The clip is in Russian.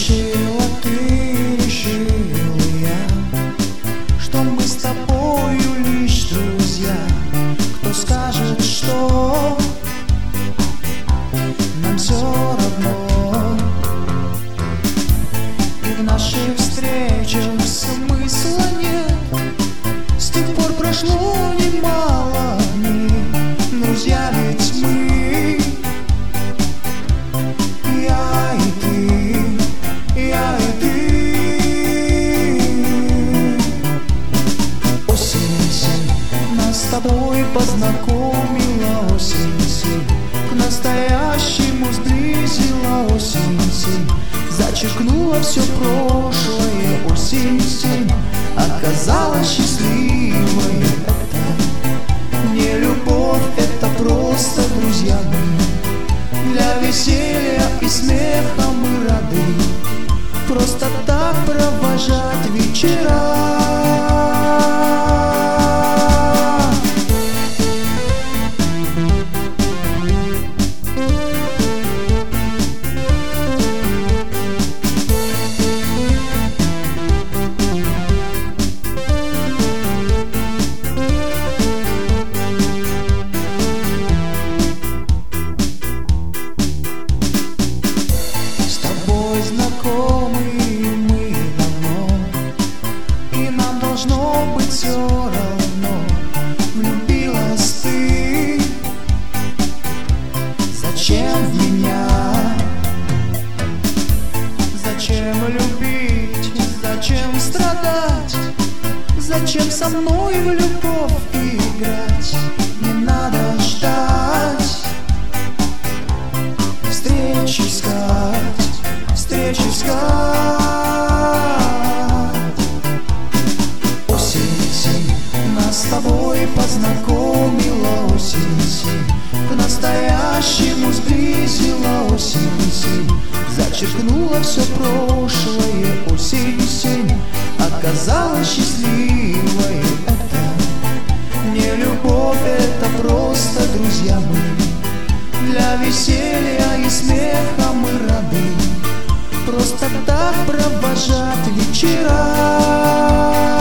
Решила ты, решил я, что мы с тобою лишь друзья. Кто скажет, что нам все равно, и в наших встречах смысла нет. С тех пор прошло немало дней, друзья ведь мы, я и ты, я и ты. Осень нас с тобой познакомила, осень к настоящему сблизила, осень зачеркнула все прошлое, осень оказалась счастливой. Это не любовь, это просто друзья мы. Для веселья и смеха мы рады просто так провожать вечера. Знакомы мы давно, и нам должно быть все равно. Влюбилась ты, зачем в меня? Зачем любить, зачем страдать? Зачем со мной в любовь играть? Не надо ждать, встречи искать, встречи искать. Осень нас с тобой познакомила, осень к настоящему сблизила, осень зачеркнула все прошлое, осень оказалась счастливой. Это не любовь, это просто друзья мы. Для веселья и смеха мы рады просто так провожать вечера.